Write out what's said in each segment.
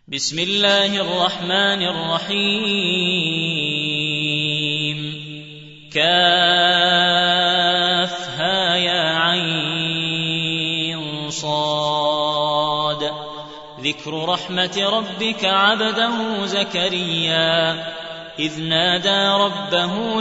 بسم الله الرحمن الرحيم كافها يا عين صاد ذكر رحمة ربك عبده زكريا إذ نادى ربه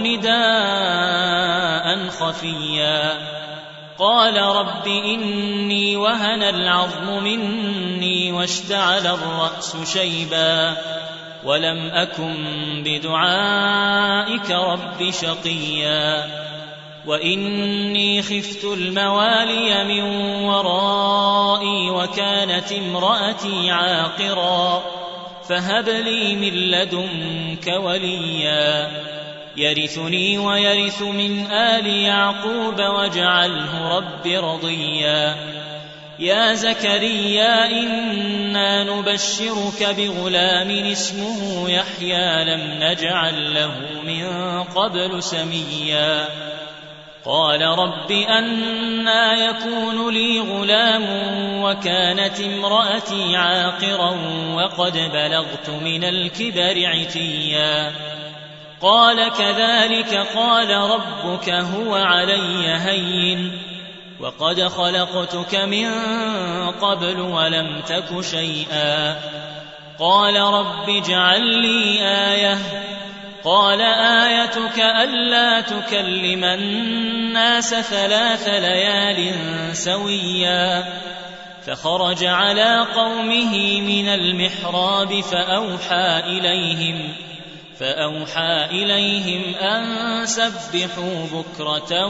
نداء خفيا قال رب إني وهن العظم مني واشتعل الرأس شيبا ولم أكن بدعائك رب شقيا وإني خفت الموالي من ورائي وكانت امرأتي عاقرا فهب لي من لدنك وليا يرثني ويرث من آل يعقوب واجعله رب رضيا يا زكريا إنا نبشرك بغلام اسمه يحيى لم نجعل له من قبل سميا قال رب أنى يكون لي غلام وكانت امرأتي عاقرا وقد بلغت من الكبر عتيا قال كذلك قال ربك هو علي هين وقد خلقتك من قبل ولم تك شيئا قال رب اجعل لي آية قال آيتك ألا تكلم الناس 3 ليال سويا فخرج على قومه من المحراب فأوحى إليهم أن سبحوا بكرة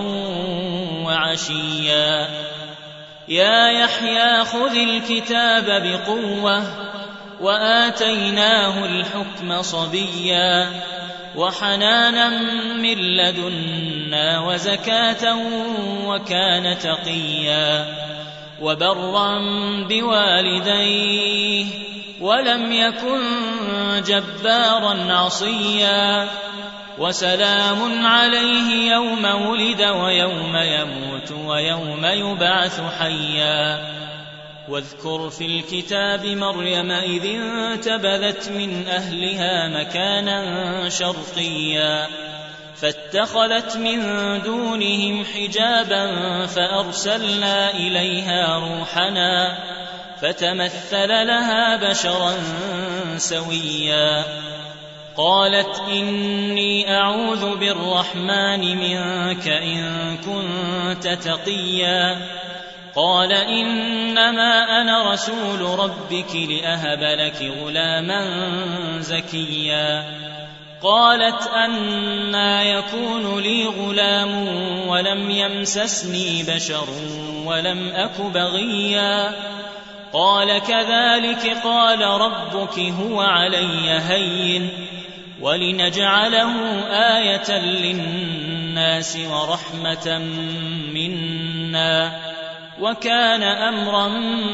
وعشيا يا يحيى خذ الكتاب بقوة وآتيناه الحكم صبيا وحنانا من لدنا وزكاة وكان تقيا وبرا بوالديه ولم يكن جبارا عصيا وسلام عليه يوم ولد ويوم يموت ويوم يبعث حيا واذكر في الكتاب مريم إذ انتبذت من أهلها مكانا شرقيا فاتخذت من دونهم حجابا فأرسلنا إليها روحنا فتمثل لها بشرا سويا قالت إني أعوذ بالرحمن منك إن كنت تقيا قال إنما أنا رسول ربك لأهب لك غلاما زكيا قالت أنى يكون لي غلام ولم يمسسني بشر ولم أك بغيا قال كذلك قال ربك هو علي هين ولنجعله آية للناس ورحمة منا وكان أمرا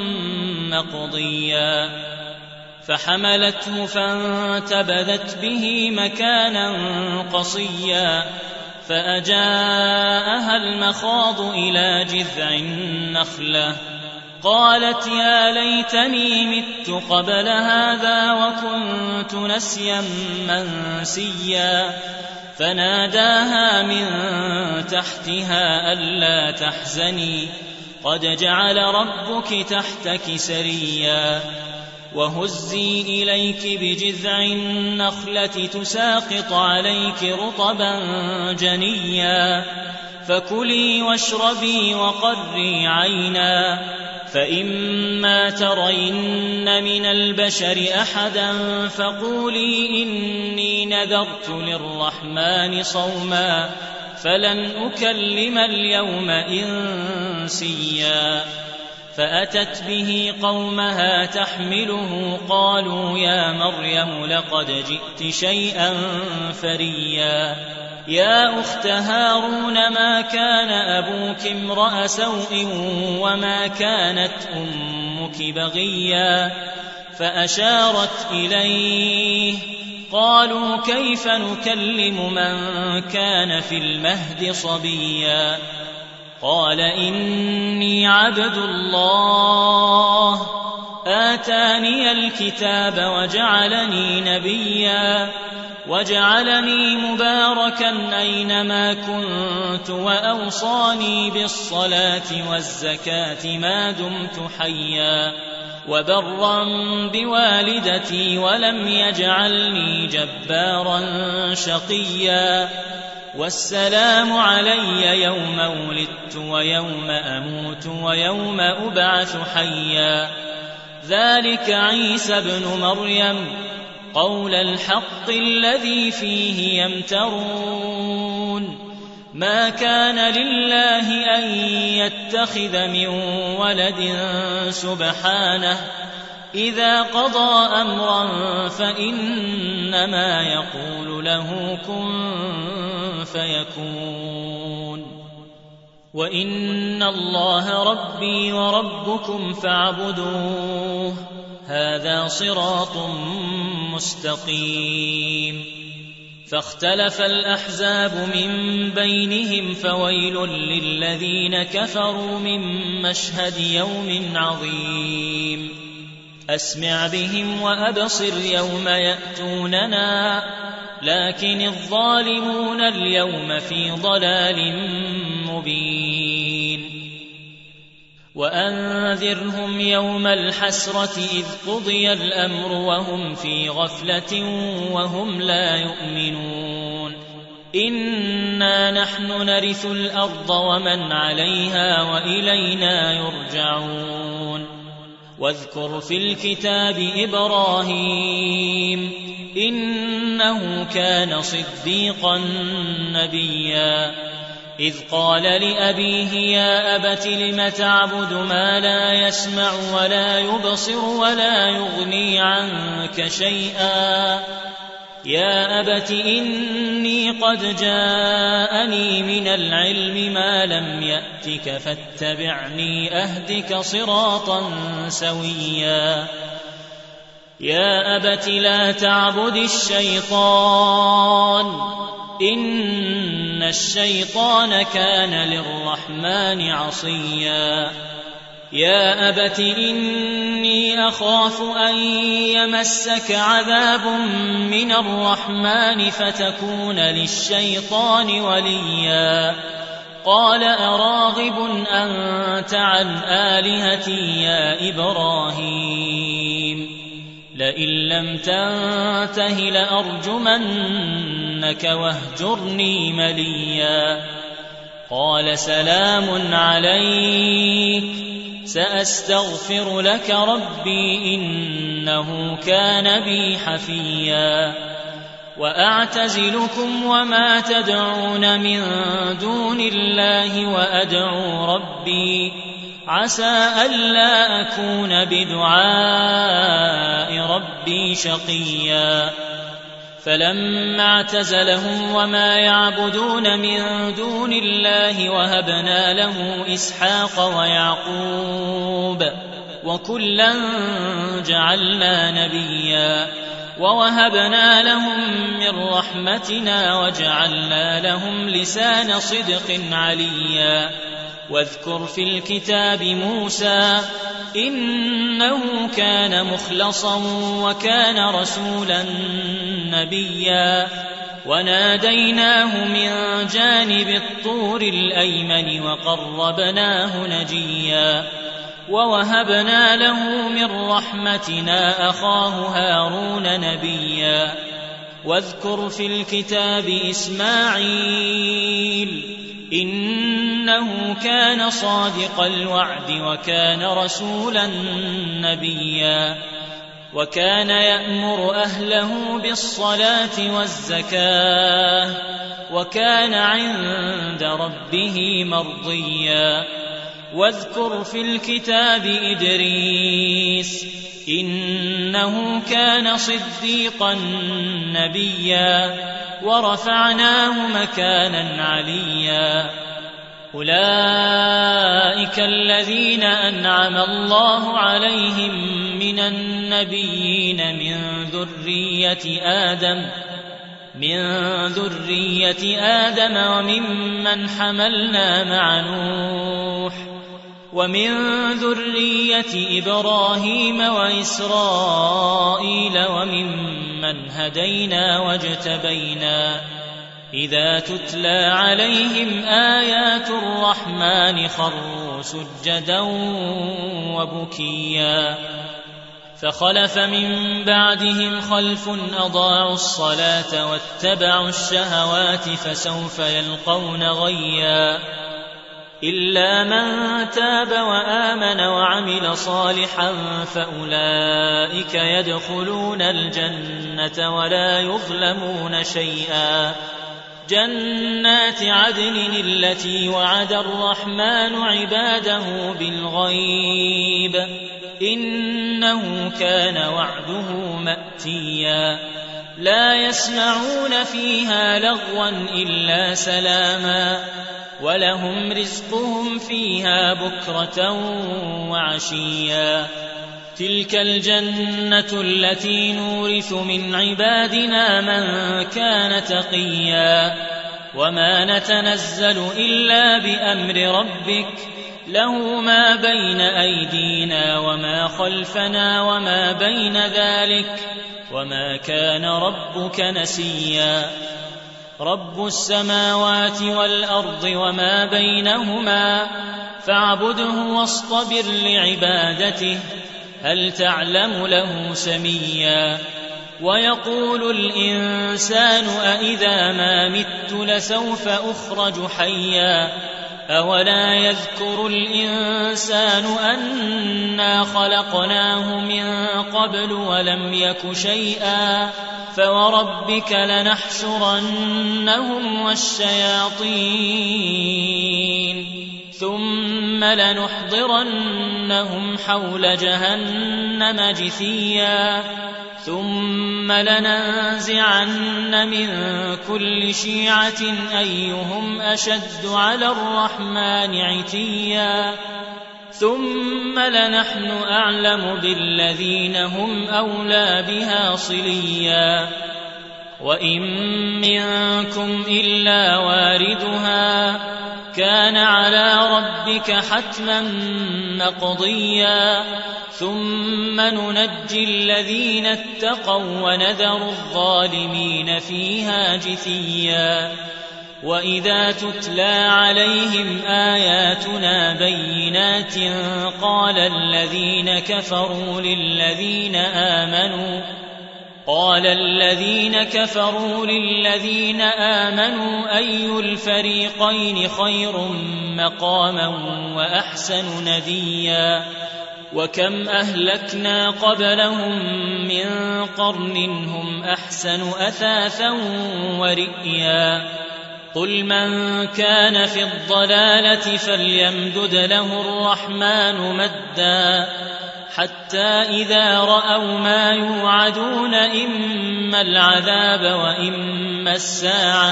مقضيا فحملته فانتبذت به مكانا قصيا فأجاءها المخاض إلى جذع النخلة قالت يا ليتني مت قبل هذا وكنت نسيا منسيا فناداها من تحتها ألا تحزني قد جعل ربك تحتك سريا وهزي إليك بجذع النخلة تساقط عليك رطبا جنيا فكلي واشربي وقري عينا فإما ترين من البشر أحدا فقولي إني نذرت للرحمن صوما فلن أكلم اليوم إنسيا فأتت به قومها تحمله قالوا يا مريم لقد جئت شيئا فريا يا أخت هارون ما كان أبوك امرأ سوء وما كانت أمك بغيا فأشارت إليه قالوا كيف نكلم من كان في المهد صبيا قال إني عبد الله آتاني الكتاب وجعلني نبيا وجعلني مباركا أينما كنت وأوصاني بالصلاة والزكاة ما دمت حيا وبرا بوالدتي ولم يجعلني جبارا شقيا والسلام علي يوم ولدت ويوم أموت ويوم أبعث حيا ذلك عيسى ابن مريم قول الحق الذي فيه يمترون ما كان لله أن يتخذ من ولد سبحانه إذا قضى أمرا فإنما يقول له كن فيكون وإن الله ربي وربكم فاعبدوه هذا صراط مستقيم فاختلف الأحزاب من بينهم فويل للذين كفروا من مشهد يوم عظيم أسمع بهم وأبصر يوم يأتوننا لكن الظالمون اليوم في ضلال مبين وأنذرهم يوم الحسرة إذ قضي الأمر وهم في غفلة وهم لا يؤمنون إنا نحن نرث الأرض ومن عليها وإلينا يرجعون واذكر في الكتاب إبراهيم إنه كان صديقا نبيا إذ قال لأبيه يا أبت لم تعبد ما لا يسمع ولا يبصر ولا يغني عنك شيئا يا أبت إني قد جاءني من العلم ما لم يأتك فاتبعني أهدك صراطا سويا يا أبت لا تعبد الشيطان إن الشيطان كان للرحمن عصيا يا أبت إني أخاف أن يمسك عذاب من الرحمن فتكون للشيطان وليا قال أراغب أنت عن آلهتي يا إبراهيم لئن لم تنته لأرجمنك واهجرني مليا قال سلام عليك سأستغفر لك ربي إنه كان بي حفيا وأعتزلكم وما تدعون من دون الله وأدعو ربي عسى ألا أكون بدعاء ربي شقيا فلما اعتزلهم وما يعبدون من دون الله وهبنا له إسحاق ويعقوب وكلا جعلنا نبيا ووهبنا لهم من رحمتنا وجعلنا لهم لسان صدق عليا واذكر في الكتاب موسى إنه كان مخلصا وكان رسولا نبيا وناديناه من جانب الطور الأيمن وقربناه نجيا ووهبنا له من رحمتنا أخاه هارون نبيا واذكر في الكتاب إسماعيل إنه كان صادق الوعد وكان رسولا نبيا وكان يأمر أهله بالصلاة والزكاة وكان عند ربه مرضيا واذكر في الكتاب إدريس إنه كان صديقا نبيا ورفعناه مكانا عليا أولئك الذين أنعم الله عليهم من النبيين من ذرية آدم وممن حملنا مع نوح ومن ذرية إبراهيم وإسرائيل وممن هدينا واجتبينا إذا تتلى عليهم آيات الرحمن خروا سجدا وبكيا فخلف من بعدهم خلف أضاعوا الصلاة واتبعوا الشهوات فسوف يلقون غيا إلا من تاب وآمن وعمل صالحا فأولئك يدخلون الجنة ولا يظلمون شيئا جنات عدن التي وعد الرحمن عباده بالغيب إنه كان وعده مأتيا لا يسمعون فيها لغوا إلا سلاما ولهم رزقهم فيها بكرة وعشيا تلك الجنة التي نورث من عبادنا من كان تقيا وما نتنزل إلا بأمر ربك له ما بين أيدينا وما خلفنا وما بين ذلك وما كان ربك نسيا رب السماوات والأرض وما بينهما فاعبده واصطبر لعبادته هل تعلم له سميا ويقول الإنسان أإذا ما مت لسوف أخرج حيا أولا يذكر الإنسان أنا خلقناه من قبل ولم يك شيئا فوربك لنحشرنهم والشياطين ثم لنحضرنهم حول جهنم جثيا ثم لننزعن من كل شيعة أيهم أشد على الرحمن عتيا ثم لنحن أعلم بالذين هم أولى بها صليا وإن منكم إلا واردها كان على ربك حتما مقضيا ثم ننجي الذين اتقوا ونذر الظالمين فيها جثيا وإذا تتلى عليهم آياتنا بينات قال الذين كفروا للذين آمنوا أي الفريقين خير مقاما وأحسن نديا وكم أهلكنا قبلهم من قرن هم أحسن أثاثا ورئيا قل من كان في الضلالة فليمدد له الرحمن مدا حتى إذا رأوا ما يوعدون إما العذاب وإما الساعة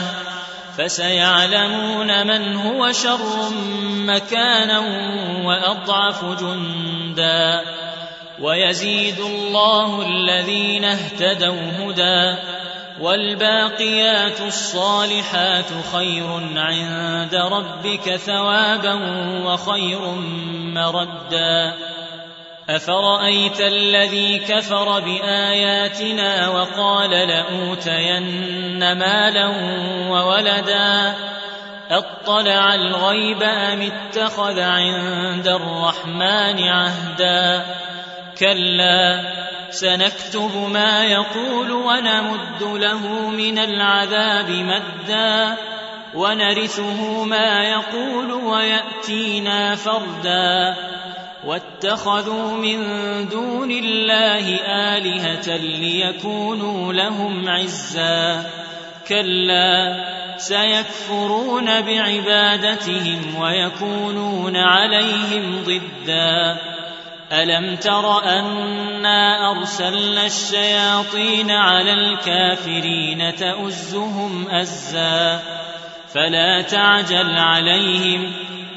فسيعلمون من هو شر مكانا وأضعف جندا ويزيد الله الذين اهتدوا هدى والباقيات الصالحات خير عند ربك ثوابا وخير مردا أفرأيت الذي كفر بآياتنا وقال لأوتين مالا وولدا أطلع الغيب أم اتخذ عند الرحمن عهدا كلا سنكتب ما يقول ونمد له من العذاب مدا ونرثه ما يقول ويأتينا فردا واتخذوا من دون الله آلهة ليكونوا لهم عزا كلا سيكفرون بعبادتهم ويكونون عليهم ضدا ألم تر أنا أرسلنا الشياطين على الكافرين تؤزهم أزا فلا تعجل عليهم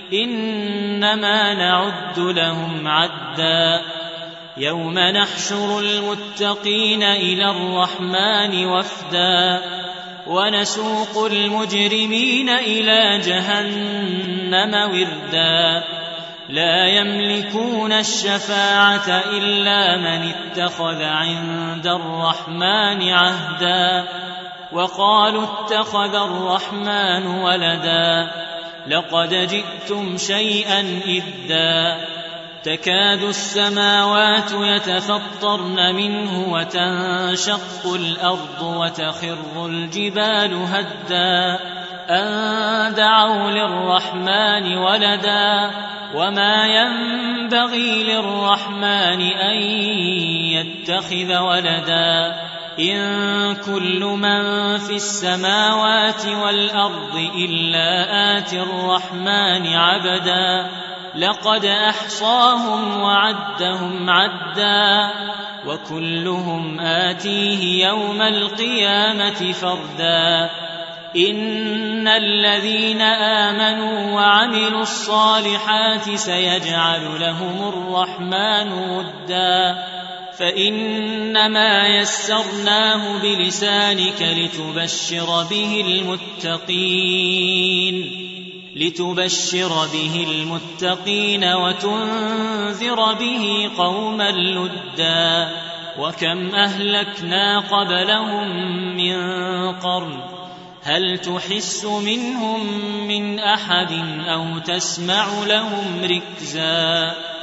إنما نعد لهم عدا يوم نحشر المتقين إلى الرحمن وفدا ونسوق المجرمين إلى جهنم وردا لا يملكون الشفاعة إلا من اتخذ عند الرحمن عهدا وقالوا اتخذ الرحمن ولدا لقد جئتم شيئا إدا تكاد السماوات يتفطرن منه وتنشق الأرض وتخر الجبال هدا أن دعوا للرحمن ولدا وما ينبغي للرحمن أن يتخذ ولدا إن كل من في السماوات والأرض إلا آتي الرحمن عبدا لقد أحصاهم وعدهم عدا وكلهم آتيه يوم القيامة فردا إن الذين آمنوا وعملوا الصالحات سيجعل لهم الرحمن ودا فإنما يسرناه بلسانك لتبشر به المتقين وتنذر به قوما لدا وكم أهلكنا قبلهم من قرن هل تحس منهم من أحد أو تسمع لهم ركزا